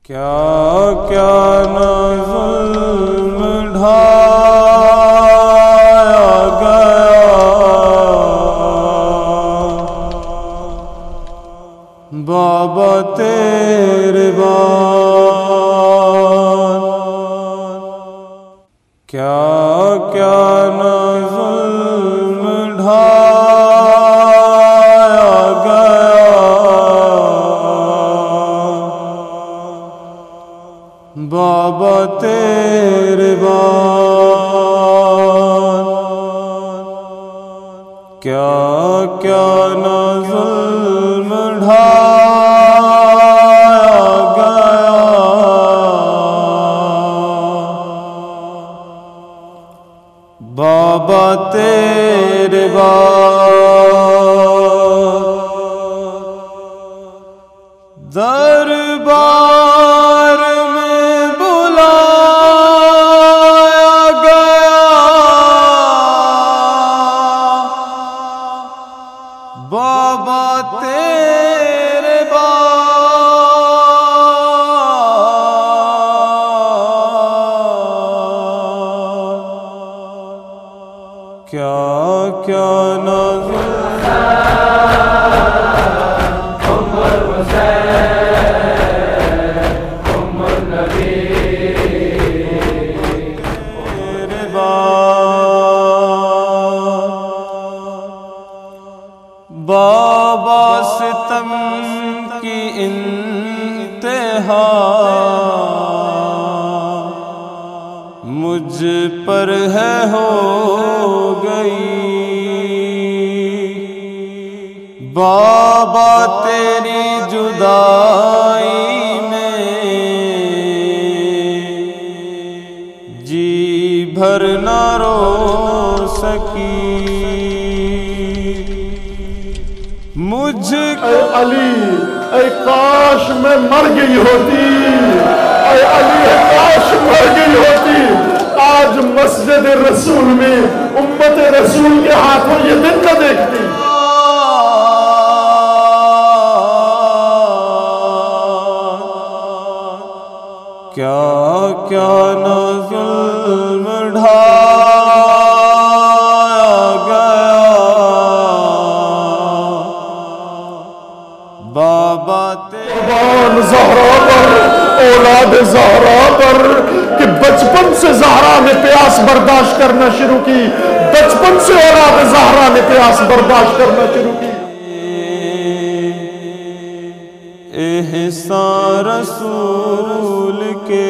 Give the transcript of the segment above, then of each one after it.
क्या क्या न ज़ुल्म ढाया गया बाबा तेरे बाद। क्या क्या न ज़ुल्म ढाया गया बाबा तेरे बाद। क्या क्या न ज़ुल्म ढाया गया बाबा तेरे बाद। दरबार में बुलाया गया बाबा तेरे बाद। क्या क्या न बाबा सितम की इंतहा मुझ पर है हो गई बाबा तेरी जुदाई में जी भर न रो सकी मुझ अली ऐ काश मैं मर गई होती, ऐ अली ऐ काश मर गई होती। आज मस्जिद रसूल में उम्मत रसूल के हाथों ये दिन न देखती। क्या क्या न ज़ुल्म ढाया गया बाबा कुर्बान ज़हरा पर, औलाद ज़हरा पर, कि बचपन से ज़हरा ने प्यास बर्दाश्त करना शुरू की, बचपन से औलाद ज़हरा ने प्यास बर्दाश्त करना शुरू की। एहसान रसूल के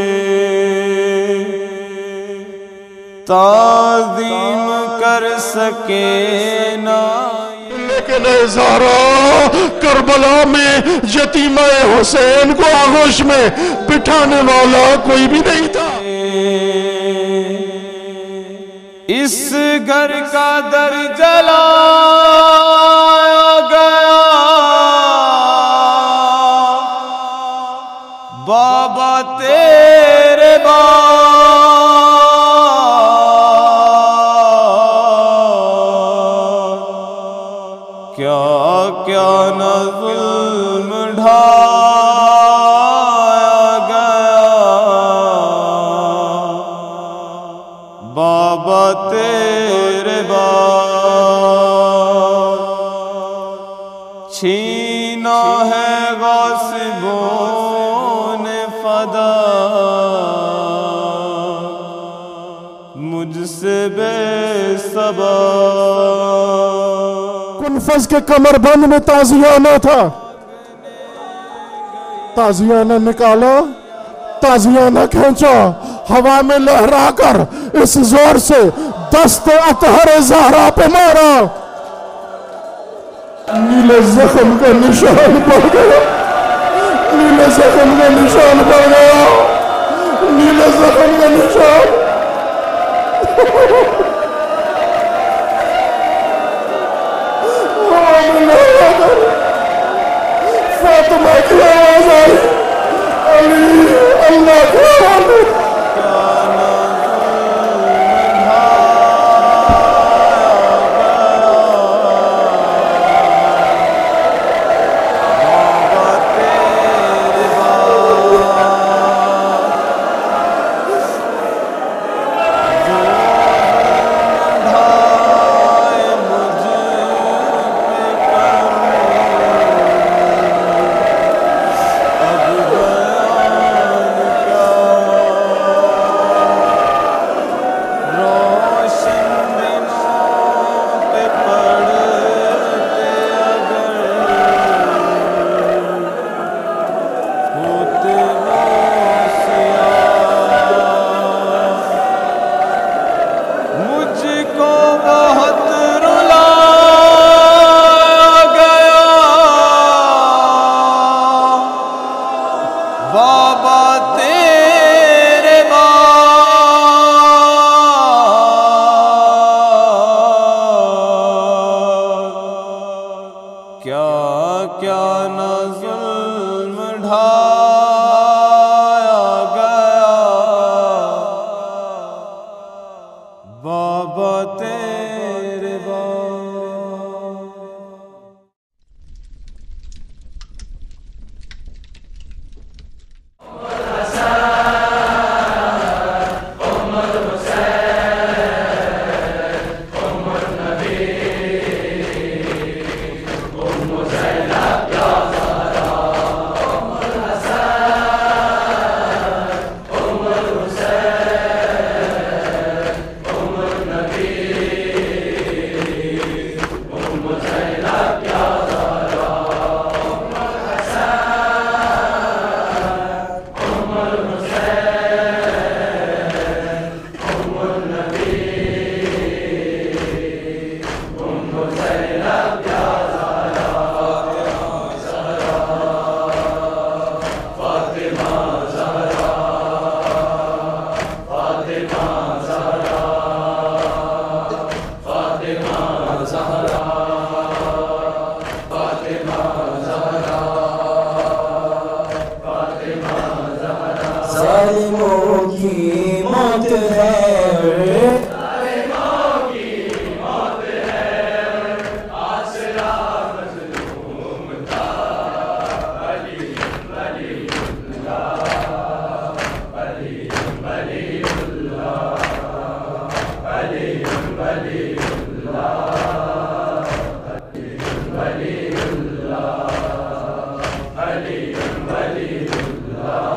ताज़ीम कर सके ना लेकिन ज़हरा करबला में यतीमा हुसैन को आगोश में बिठाने वाला कोई भी नहीं था। इस घर का दर जलाया गया बाबा तेरे बाद। क्या क्या न ज़ुल्म ढाया गया बाबा तेरे बाद। छीना है गासिबों ने फदा मुझसे बेसबब। कुनफज के कमरबंद में ताजियाना था, ताजियाना निकाला, ताजियाना खींचा, हवा में लहरा कर इस जोर से दस्ते अतहर ज़हरा पे मारा। नीले जख्म का निशान पड़ गया, नीले जख्म का निशान पड़ गया, नीले जख्म का निशान। फातिमा की आवाज आई, अली अल्लाह की आवाज। बाबा तेरे बाद। बाबा तेरे बाद क्या क्या न जुल्म ढाया गया बाबा तेरे बाद। जालिमों की मौत है, आसरा मज़लूम का। अली वलीउल्लाह, अली वलीउल्लाह, अली वलीउल्लाह, अली वलीउल्लाह, अली वलीउल्लाह।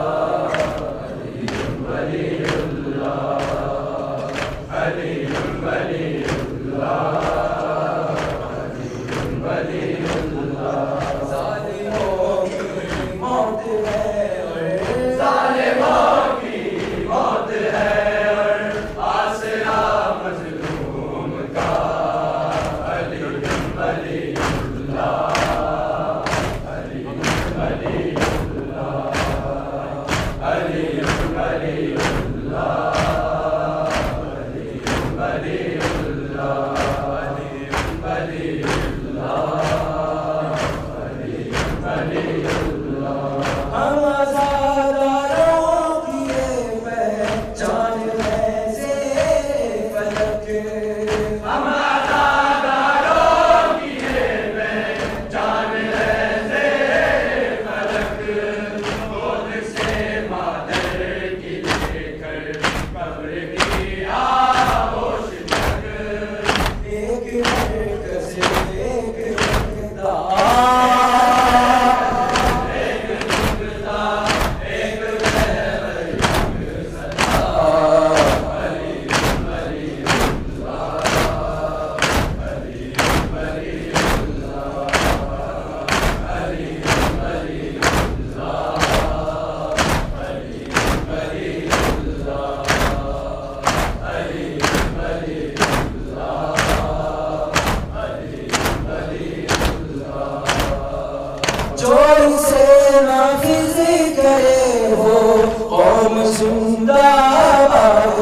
जिंदाबाद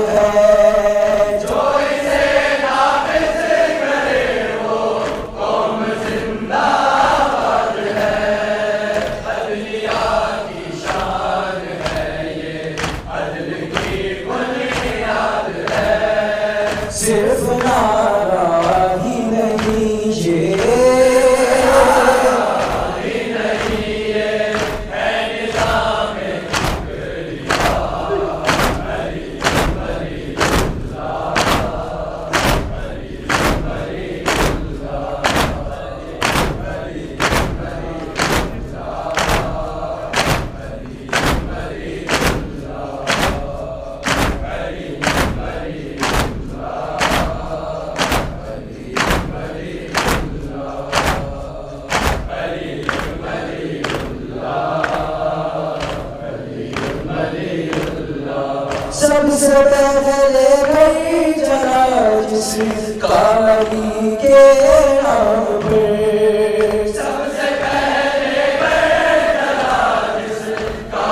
है, जो इसे नाफिज करे वो कौम जिंदाबाद है। अदलिया की शान है ये, अदल की बुनियाद है। सिर्फ नारा ही नहीं ये, सबसे पहले कोई जला जिस काली के नाम पे, सबसे पहले कोई जला जिस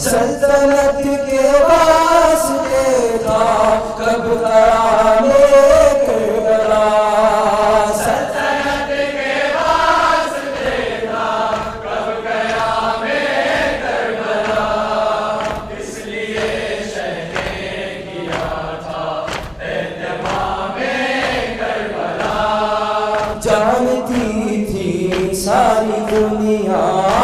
सल्तनत के वास्ते था कब क़यामे करबला। सल्तनत के वास्ते था कब क़यामे करबला। इसलिए शह ने किया था एहतमामे करबला। जानती थी सारी दुनिया,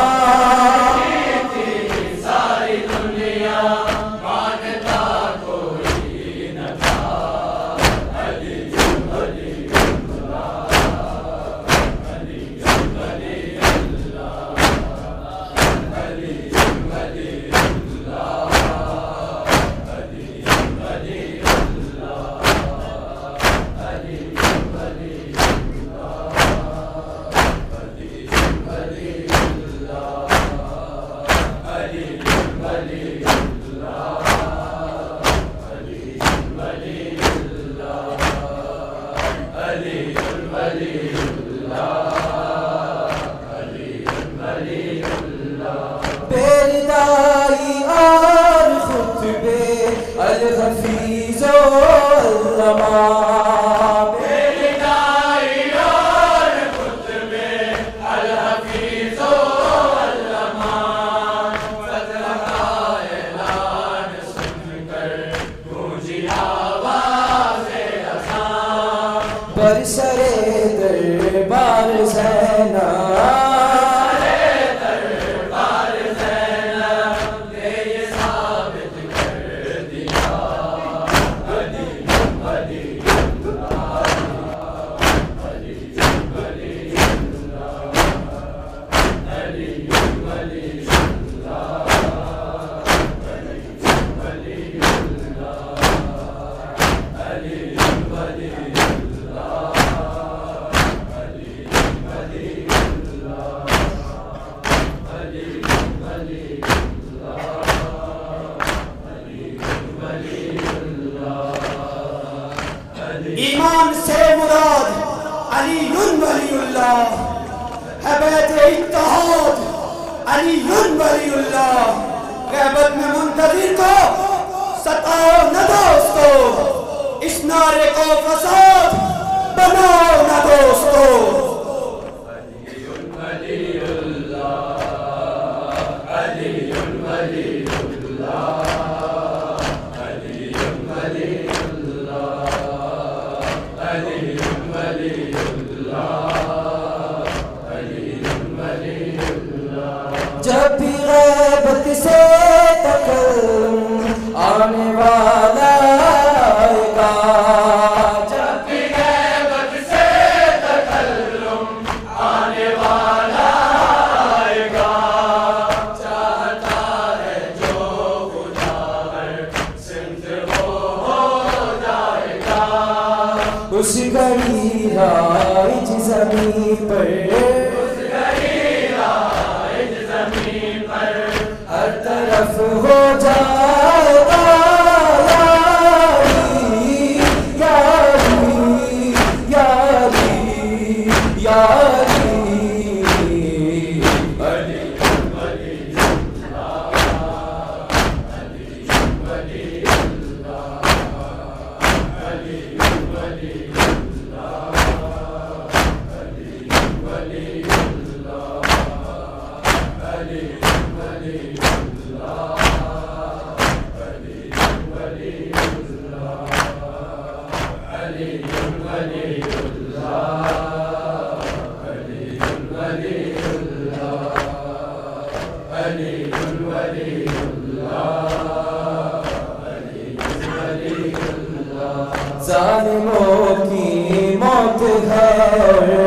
बेरदाई और खुतबे अल-हफीज़ अल-लमा। बेरदाई और खुतबे अल-हफीज़ अल-लमा। फतह का ऐलान सुनकर गूंजी आवाज़े अज़ान। बरसरे दरबार ज़ैनब, ईमान से मुराद अलीयुन वलीउल्लाह है, बैत इत्तेहाद अलीयुन वलीउल्लाह। ग़ैबत में मुंतज़िर को सताओ न दोस्तों, इस नारे को फसाद बनाओ न दोस्तों। अलीयुन वलीउल्लाह, अलीयुन वलीउल्लाह, अलीयुन वलीउल्लाह, अलीयुन वलीउल्लाह, अलीयुन वलीउल्लाह। जब भी ग़ैबत से तकल्लुम आने वाला आएगा, जब भी ग़ैबत से तकल्लुम आने वाला आएगा। चाहता है जो खुदा हर सिमत हो जाएगा। उस घड़ी राइज ज़मीन पर, हर तरफ हो जाएगा यारी, यारी, यारी, यारी। अलीयुन वलीउल्लाह, अलीयुन वलीउल्लाह, अलीयुन वलीउल्लाह, अलीयुन वलीउल्लाह, अलीयुन वलीउल्लाह, अलीयुन वलीउल्लाह, अलीयुन वलीउल्लाह, अलीयुन वलीउल्लाह, अलीयुन वलीउल्लाह, अलीयुन वलीउल्लाह। ज़ालिमों की मौत है,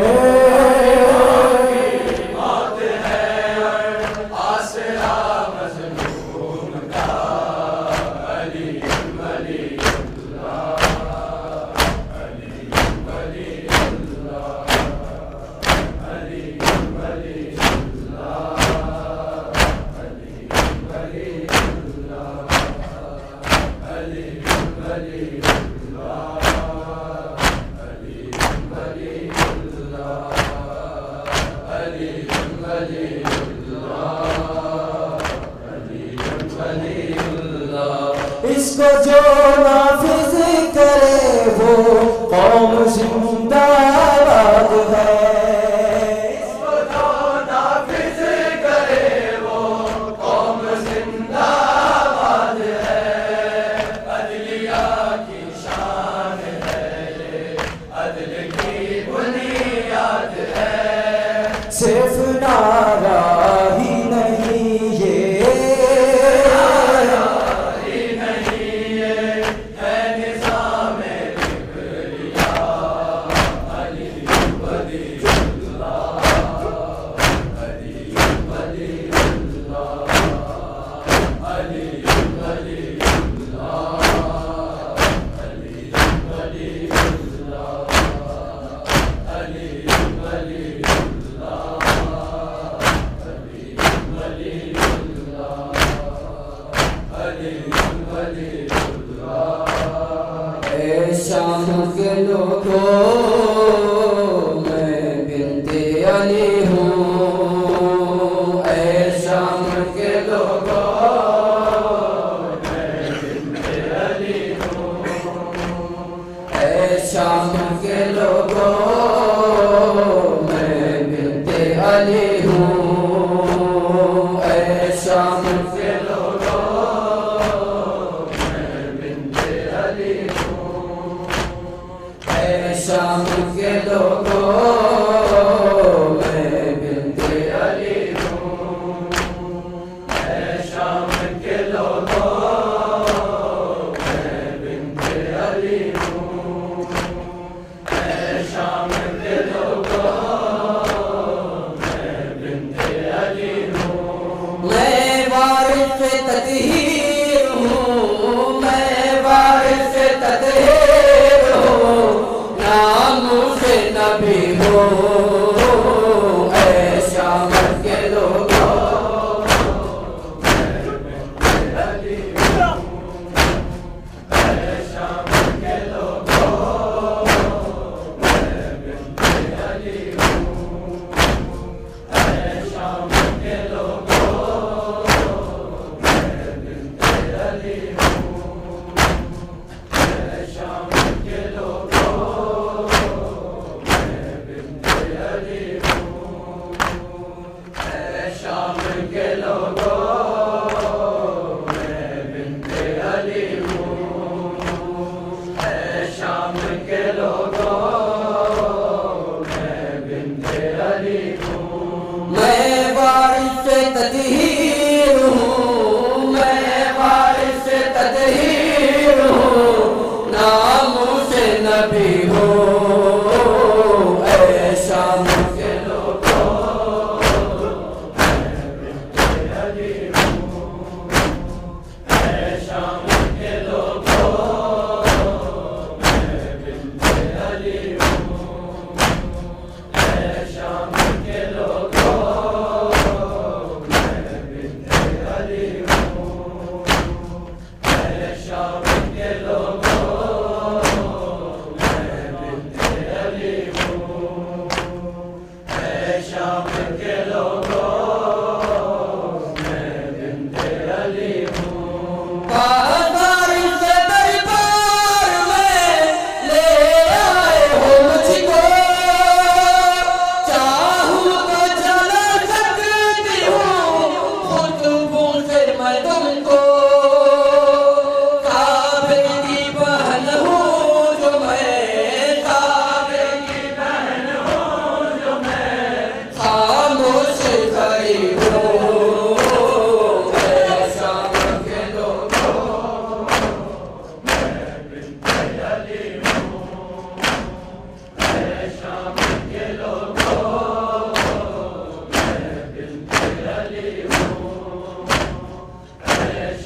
इसको जो नाफिज करे वो कौम जिंदाबाद है। इसको जो नाफिज करे वो कौम जिंदाबाद है। अदलिया की शान है ये, अदल की बुनियाद है। सिर्फ नारा ही नहीं ये, शाम के लोगों मैं बिन्ते अली हूँ। ऐ शाम के लोगों मैं बिन्ते अली हूँ। ऐ शाम के लोगों मैं बिन्ते अली हूँ। ऐ शाम के लोगों मैं बिन्ते अली हूँ। शाम के लोगों मैं बिन्ते अली हूँ। शाम के लोगों मैं बिन्ते अली हूँ। शाम के लोगों मैं बिन्ते अली हूँ। मैं वारिस तत्हीर हूँ। मैं वारिस तत्हीर हूँ। नाम से नबी हो। ऐ शाम के लोगों मैं बिन्ते अली हूँ। ऐ शाम के लोगों मैं बिन्ते अली हूँ। ऐ शाम के लोगों मैं बिन्ते अली हूँ। ऐ शाम के लोगों शाम के लोगों मैं बिन्ते अली हूँ। शाम के लोगों मैं बिन्ते अली हूँ। मैं वारिस तत्हीर हूँ। मैं वारिस तत्हीर हूँ। नाम से नबी हो। ऐ शाम के लोगों शाम के लोगों मैं बिन्ते अली हूँ। शाम के लोगों मैं बिन्ते अली हूँ। शाम के लोगों मैं बिन्ते अली हूँ। शाम के लोगों मैं बिन्ते अली हूँ। बाजार से दरबार में ले आए हो मुझको। चाहूँ तो चला सकती हूँ खुतबों से मैं तुमको। काबे की बहन हूँ जो मैं। काबे की बहन हूँ जो मैं। खामोश खड़ी हूँ। ऐ शाम के लोगों मैं बिन्ते अली हूँ। ऐ शाम के लोगों मैं बिन्ते अली हूँ।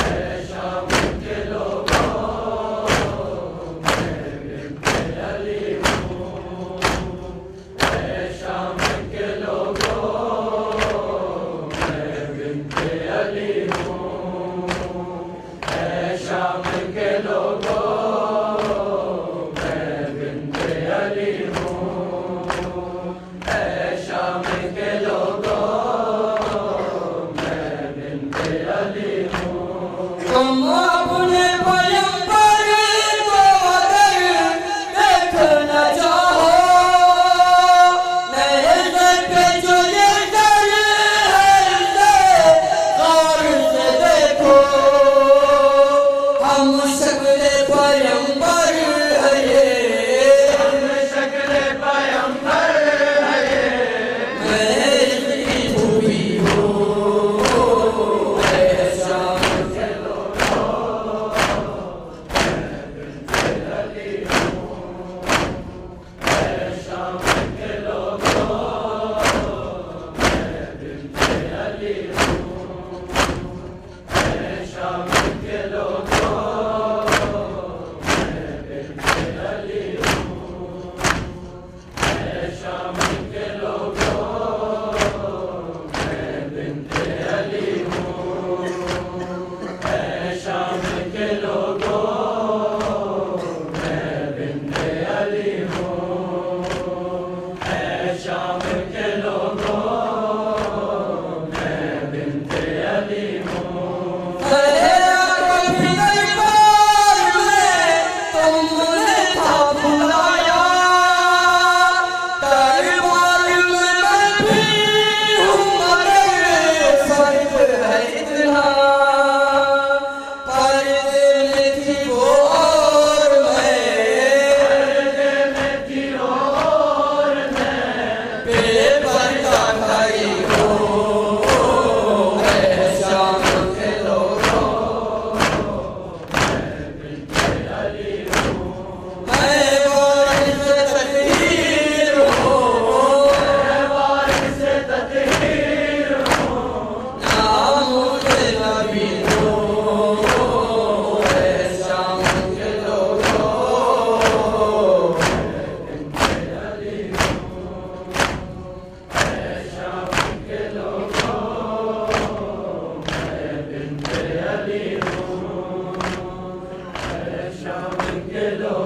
Hello.